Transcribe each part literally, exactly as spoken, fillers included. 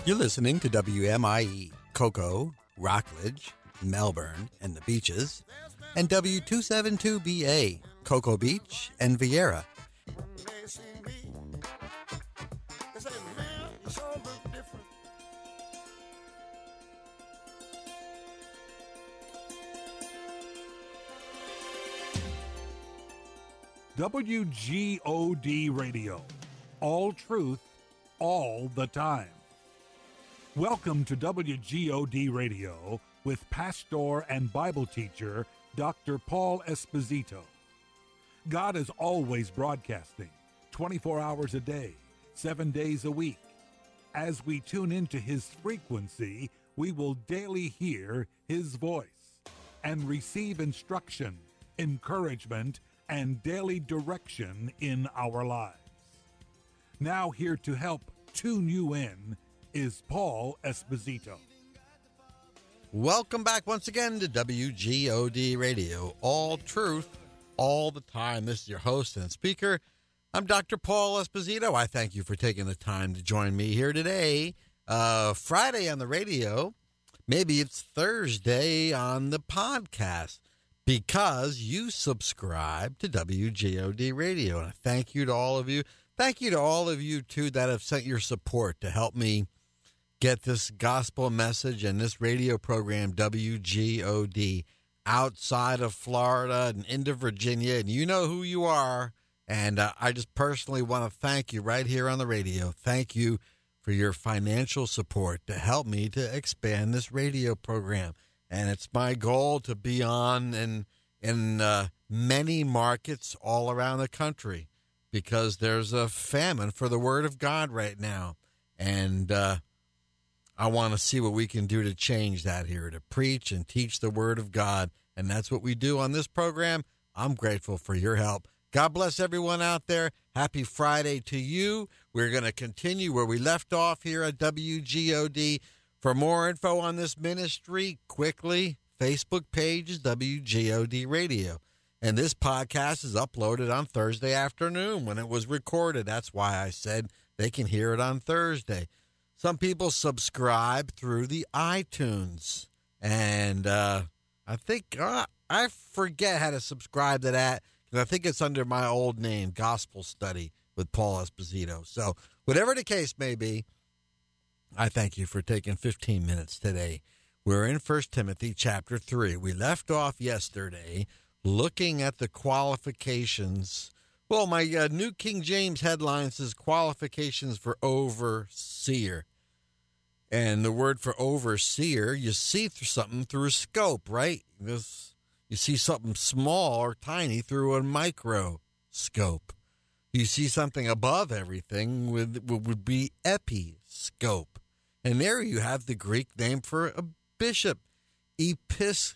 You're listening to W M I E, Cocoa, Rockledge, Melbourne, and the Beaches, and W two seventy-two B A, Cocoa Beach and Vieira. W G O D Radio. All truth, all the time. Welcome to W G O D Radio with pastor and Bible teacher Doctor Paul Esposito. God is always broadcasting, twenty-four hours a day, seven days a week. As we tune into his frequency, we will daily hear his voice and receive instruction, encouragement, and daily direction in our lives. Now here to help tune you in is Paul Esposito. Welcome back once again to W G O D Radio, all truth, all the time. This is your host and speaker. I'm Doctor Paul Esposito. I thank you for taking the time to join me here today. Uh, Friday on the radio, maybe it's Thursday on the podcast, because you subscribe to W G O D Radio. And thank you to all of you. Thank you to all of you, too, that have sent your support to help me get this gospel message and this radio program, W G O D, outside of Florida and into Virginia. And you know who you are. And uh, I just personally want to thank you right here on the radio. Thank you for your financial support to help me to expand this radio program. And it's my goal to be on in, in uh, many markets all around the country, because there's a famine for the Word of God right now. And uh, I want to see what we can do to change that here, to preach and teach the Word of God. And that's what we do on this program. I'm grateful for your help. God bless everyone out there. Happy Friday to you. We're going to continue where we left off here at W G O D. For more info on this ministry, quickly, Facebook page is W G O D Radio. And this podcast is uploaded on Thursday afternoon when it was recorded. That's why I said they can hear it on Thursday. Some people subscribe through the iTunes. And uh, I think, uh, I forget how to subscribe to that, because I think it's under my old name, Gospel Study with Paul Esposito. So whatever the case may be, I thank you for taking fifteen minutes today. We're in First Timothy chapter three. We left off yesterday looking at the qualifications. Well, my uh, New King James headline says qualifications for overseer. And the word for overseer, you see through something through a scope, right? This, you see something small or tiny through a microscope. You see something above everything with would be episcope. And there you have the Greek name for a bishop, epis,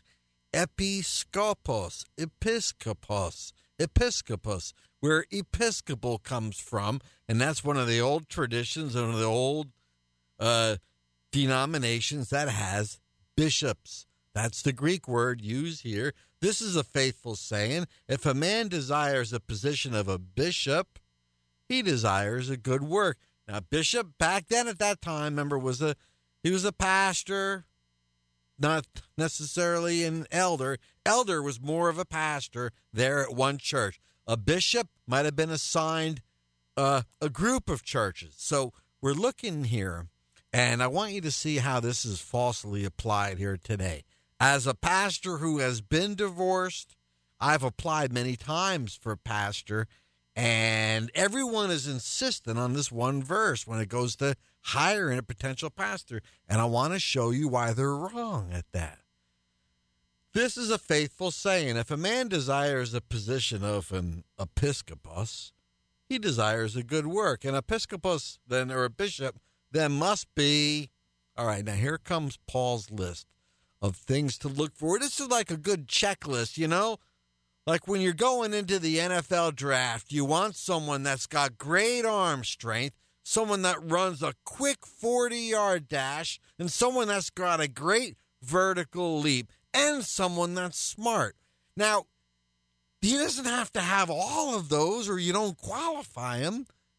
episkopos, episkopos, episcopos, where episcopal comes from. And that's one of the old traditions, one of the old uh, denominations that has bishops. That's the Greek word used here. This is a faithful saying. If a man desires a position of a bishop, he desires a good work. Now, bishop back then at that time, remember, was a he was a pastor, not necessarily an elder. Elder was more of a pastor there at one church. A bishop might have been assigned uh, a group of churches. So we're looking here, and I want you to see how this is falsely applied here today. As a pastor who has been divorced, I've applied many times for pastor, and everyone is insistent on this one verse when it goes to hiring a potential pastor. And I want to show you why they're wrong at that. This is a faithful saying. If a man desires a position of an episcopos, he desires a good work. An episcopos, then, or a bishop, then must be, all right, now here comes Paul's list of things to look for. This is like a good checklist, you know? Like when you're going into the N F L draft, you want someone that's got great arm strength, someone that runs a quick forty-yard dash, and someone that's got a great vertical leap, and someone that's smart. Now, he doesn't have to have all of those or you don't qualify him,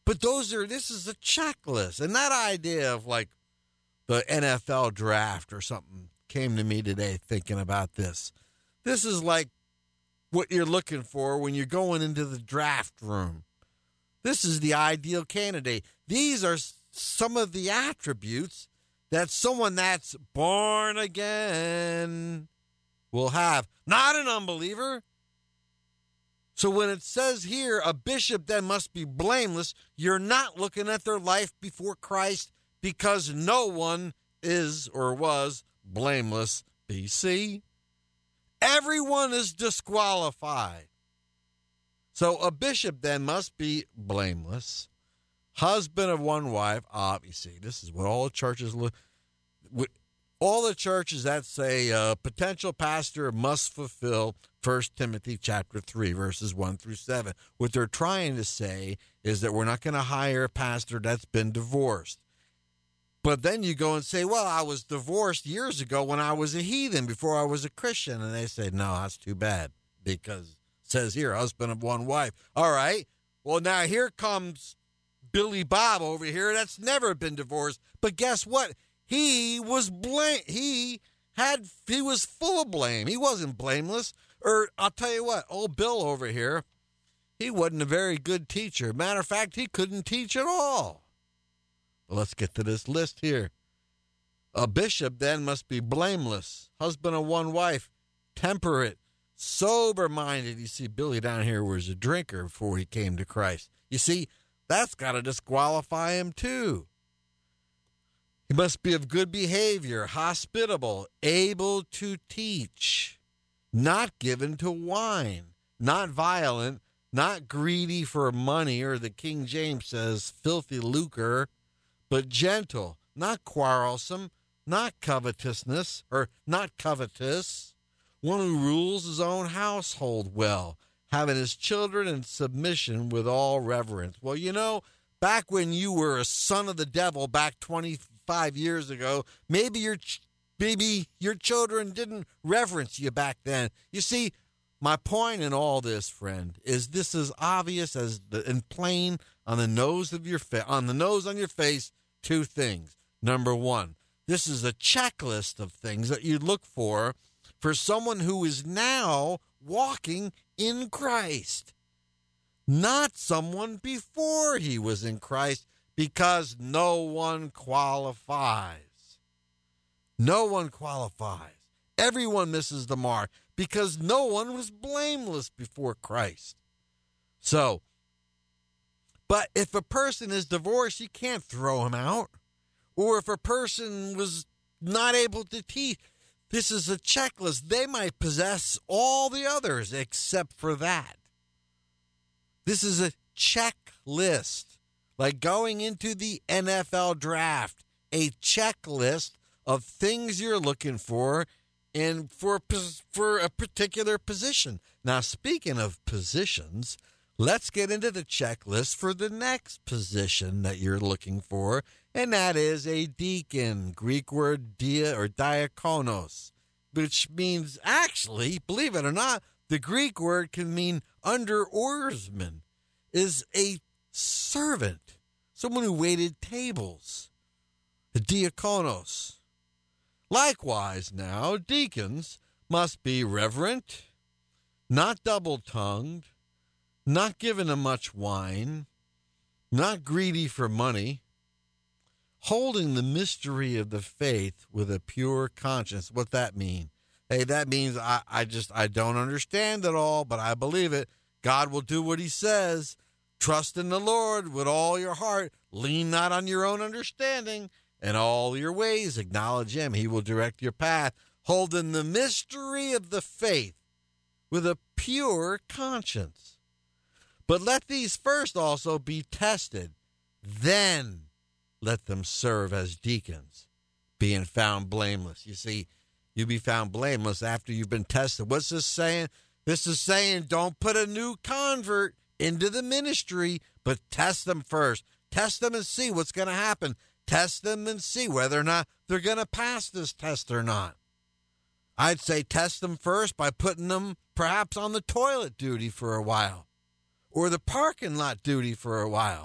But those are, this is a checklist. And that idea of like the N F L draft or something came to me today thinking about this. This is like what you're looking for when you're going into the draft room. This is the ideal candidate. These are some of the attributes that someone that's born again will have. Not an unbeliever. So when it says here, a bishop then must be blameless, you're not looking at their life before Christ, because no one is or was blameless B C. Everyone is disqualified. So a bishop then must be blameless, husband of one wife. Obviously, this is what all the churches look. All the churches that say a potential pastor must fulfill First Timothy chapter three, verses one through seven. What they're trying to say is that we're not going to hire a pastor that's been divorced. But then you go and say, well, I was divorced years ago when I was a heathen, before I was a Christian. And they say, no, that's too bad, because it says here, husband of one wife. All right. Well, now here comes Billy Bob over here that's never been divorced. But guess what? He was blame. He had. He was full of blame. He wasn't blameless. Or I'll tell you what, old Bill over here, he wasn't a very good teacher. Matter of fact, he couldn't teach at all. Well, let's get to this list here. A bishop then must be blameless, husband of one wife, temperate, sober-minded. You see, Billy down here was a drinker before he came to Christ. You see, that's got to disqualify him too. He must be of good behavior, hospitable, able to teach, not given to wine, not violent, not greedy for money, or the King James says filthy lucre, but gentle, not quarrelsome, not covetousness, or not covetous, one who rules his own household well, having his children in submission with all reverence. Well, you know, back when you were a son of the devil back twenty-five years ago, maybe your maybe your children didn't reverence you back then. You see, my point in all this, friend, is this is obvious as the, and plain on the nose of your fa- on the nose on your face. Two things. Number one, this is a checklist of things that you look for for someone who is now walking in Christ, not someone before he was in Christ, because no one qualifies. No one qualifies. Everyone misses the mark because no one was blameless before Christ. So, but if a person is divorced, you can't throw him out. Or if a person was not able to teach, this is a checklist. They might possess all the others except for that. This is a checklist, like going into the N F L draft, a checklist of things you're looking for and for, for a particular position. Now, speaking of positions, let's get into the checklist for the next position that you're looking for, and that is a deacon, Greek word dia or diakonos, which means, actually, believe it or not, the Greek word can mean under oarsman, is a servant, someone who waited tables, the diakonos. Likewise now, deacons must be reverent, not double-tongued, not given to much wine, not greedy for money, holding the mystery of the faith with a pure conscience. What that mean? Hey, that means I, I just, I don't understand it all, but I believe it. God will do what he says. Trust in the Lord with all your heart. Lean not on your own understanding. In all your ways, acknowledge him. He will direct your path. Holding the mystery of the faith with a pure conscience. But let these first also be tested. Then let them serve as deacons, being found blameless. You see, you'll be found blameless after you've been tested. What's this saying? This is saying don't put a new convert into the ministry, but test them first. Test them and see what's going to happen. Test them and see whether or not they're going to pass this test or not. I'd say test them first by putting them perhaps on the toilet duty for a while, or the parking lot duty for a while.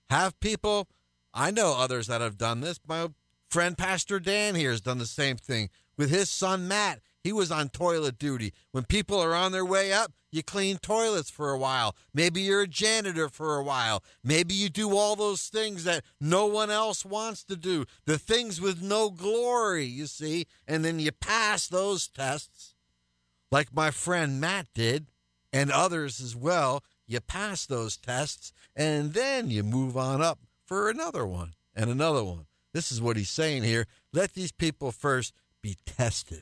Have people, I know others that have done this. My friend Pastor Dan here has done the same thing with his son Matt. He was on toilet duty. When people are on their way up, you clean toilets for a while. Maybe you're a janitor for a while. Maybe you do all those things that no one else wants to do. The things with no glory, you see. And then you pass those tests, like my friend Matt did, and others as well. You pass those tests, and then you move on up for another one and another one. This is what he's saying here. Let these people first be tested.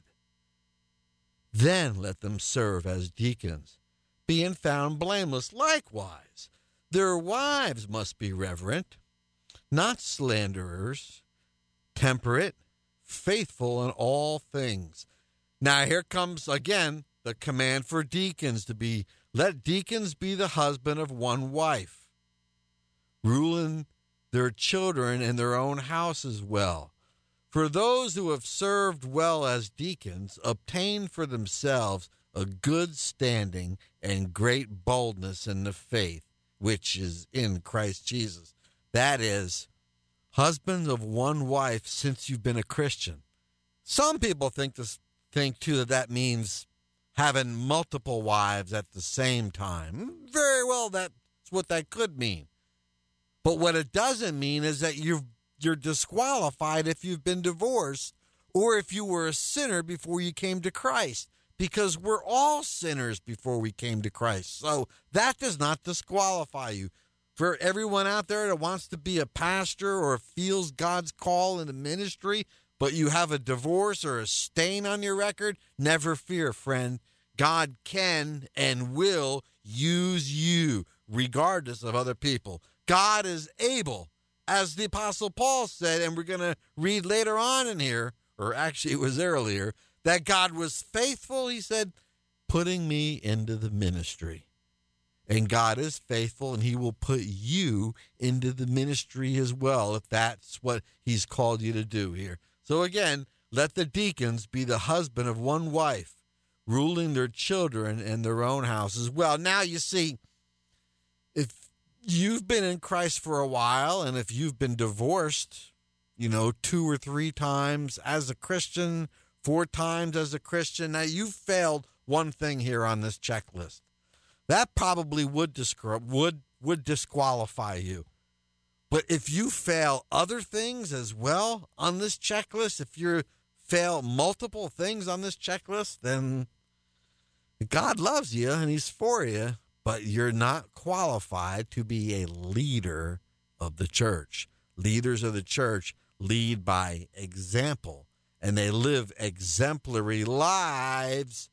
Then let them serve as deacons, being found blameless. Likewise, their wives must be reverent, not slanderers, temperate, faithful in all things. Now here comes again the command for deacons to be, let deacons be the husband of one wife, ruling their children in their own houses well. For those who have served well as deacons obtain for themselves a good standing and great boldness in the faith, which is in Christ Jesus. That is, husbands of one wife since you've been a Christian. Some people think this think too that that means having multiple wives at the same time. Very well, that's what that could mean. But what it doesn't mean is that you've you're disqualified if you've been divorced or if you were a sinner before you came to Christ, because we're all sinners before we came to Christ. So that does not disqualify you. For everyone out there that wants to be a pastor or feels God's call in the ministry, but you have a divorce or a stain on your record, never fear, friend. God can and will use you regardless of other people. God is able, as the Apostle Paul said, and we're going to read later on in here, or actually it was earlier, that God was faithful, he said, putting me into the ministry. And God is faithful, and he will put you into the ministry as well, if that's what he's called you to do here. So again, let the deacons be the husband of one wife, ruling their children in their own houses. Well, now you see, if you've been in Christ for a while, and if you've been divorced, you know, two or three times as a Christian, four times as a Christian, now you've failed one thing here on this checklist. That probably would discri- would would disqualify you. But if you fail other things as well on this checklist, if you fail multiple things on this checklist, then God loves you and he's for you. But you're not qualified to be a leader of the church. Leaders of the church lead by example, and they live exemplary lives,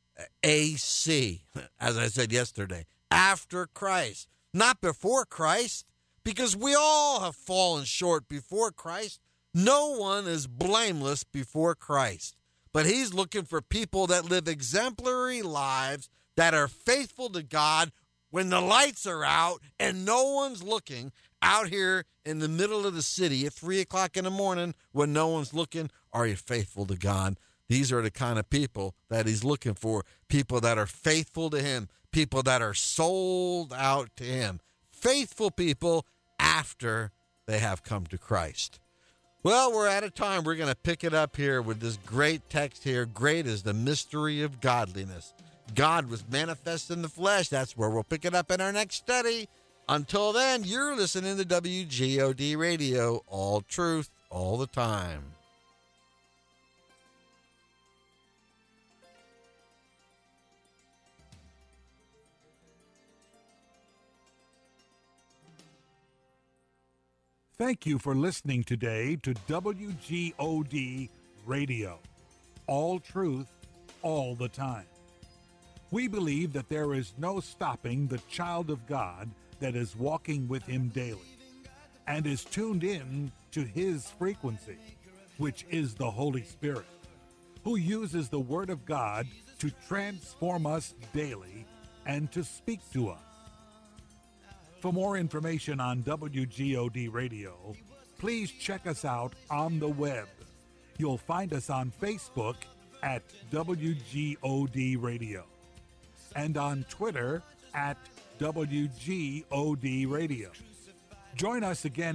A C, as I said yesterday, after Christ, not before Christ, because we all have fallen short before Christ. No one is blameless before Christ, but he's looking for people that live exemplary lives, that are faithful to God when the lights are out and no one's looking, out here in the middle of the city at three o'clock in the morning when no one's looking. Are you faithful to God? These are the kind of people that he's looking for, people that are faithful to him, people that are sold out to him, faithful people after they have come to Christ. Well, we're out of time. We're going to pick it up here with this great text here. Great is the mystery of godliness. God was manifest in the flesh. That's where we'll pick it up in our next study. Until then, you're listening to W G O D Radio, all truth, all the time. Thank you for listening today to W G O D Radio, all truth, all the time. We believe that there is no stopping the child of God that is walking with him daily and is tuned in to his frequency, which is the Holy Spirit, who uses the Word of God to transform us daily and to speak to us. For more information on W G O D Radio, please check us out on the web. You'll find us on Facebook at W G O D Radio and on Twitter at W G O D Radio. Join us again